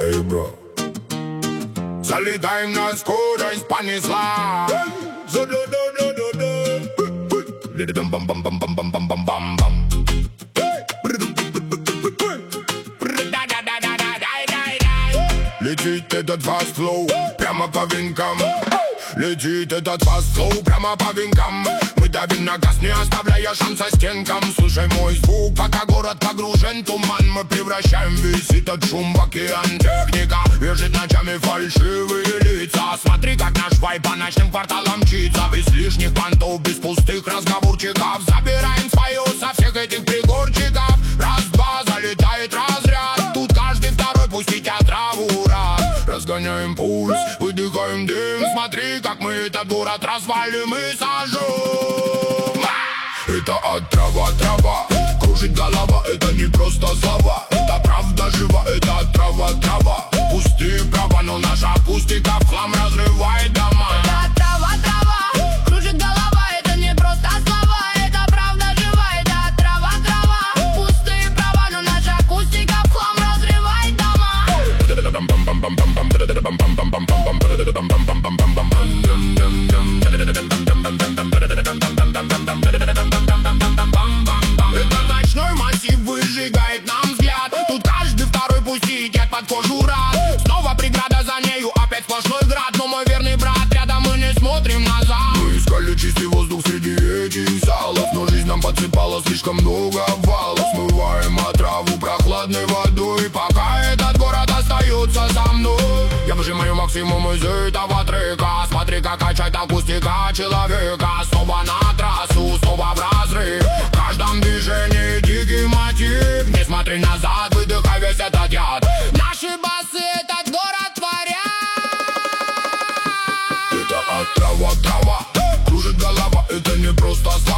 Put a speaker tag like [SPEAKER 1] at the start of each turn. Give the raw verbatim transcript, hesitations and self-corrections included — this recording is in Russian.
[SPEAKER 1] эй, бро. Залетаем на скорость, понесла. Летит этот fast flow прямо по венкам. Летит этот fast flow прямо по венкам. Мы давим на газ, не оставляя шанса стенкам. Слушай мой звук, пока город погружен в туман. Мы превращаем весь этот шум в океан. Техника вяжет ночами фальшивые лица. Смотри, как наш вайб по ночным кварталам мчится. Без лишних понтов, без пустых разговорчиков. Забираем свое со всех этих пригорчиков. Раз-два, залетает разряд. Тут каждый второй пустить отраву. Разгоняем пульс, выдыхаем дым. Смотри, как мы этот город развалим и сожжем. Это отрава, трава, кружит голова. Это не просто слова, это правда жива. Это отрава, трава, пустые права. Но наша акустика в хлам разрывает дома.
[SPEAKER 2] Это отрава, трава, кружит голова. Это не просто слова, это правда жива. Это отрава, трава, пустые права. Но наша акустика в хлам разрывает дома.
[SPEAKER 1] Этот ночной массив выжигает нам взгляд. Тут каждый второй пустит под кожу рад. Снова преграда, за нею опять сплошной град. Но мой верный брат рядом, мы не смотрим назад. Мы искали чистый воздух среди этих залов, но жизнь нам подсыпала слишком много обвалов. Смываем отраву прохладной водой, пока этот город остается за мной. Я выжимаю максимум из этого трека. Смотри, как качает акустика человека. Снова на трассу, снова в разрыв. В каждом движении дикий мотив. Не смотри назад, выдыхай весь этот яд. Наши басы этот город творят. Это отрава, трава, кружит голова. Это не просто